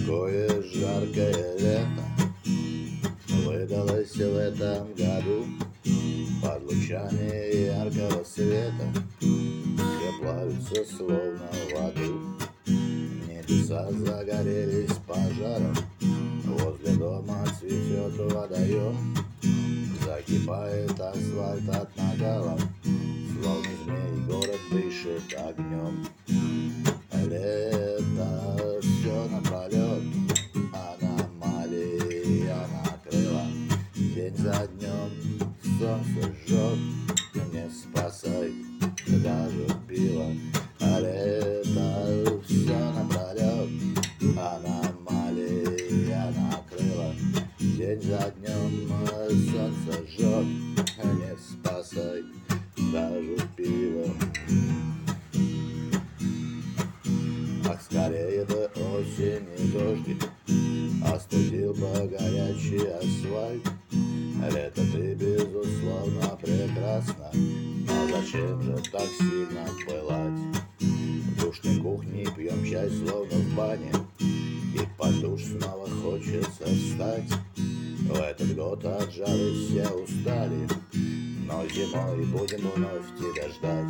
Какое жаркое лето выдалось в этом году. Под лучами яркого света все плавятся словно в аду. Небеса загорелись пожаром, возле дома цветет водоем. Закипает асфальт от накала, словно змей город дышит огнем. Лето все напролет, аномалия накрыла. День за днем солнце жжет, не спасай даже пиво. Лето все напролет, аномалия накрыла. День за днем солнце жжет, не спасай даже пиво. Ах, скорее бы осень и дождик остудил бы горячий асфальт. Лето, ты безусловно прекрасна, но зачем же так сильно пылать? В душной кухне пьем чай словно в бане, и под душ снова хочется встать. В этот год от жары все устали, но зимой будем вновь тебя ждать.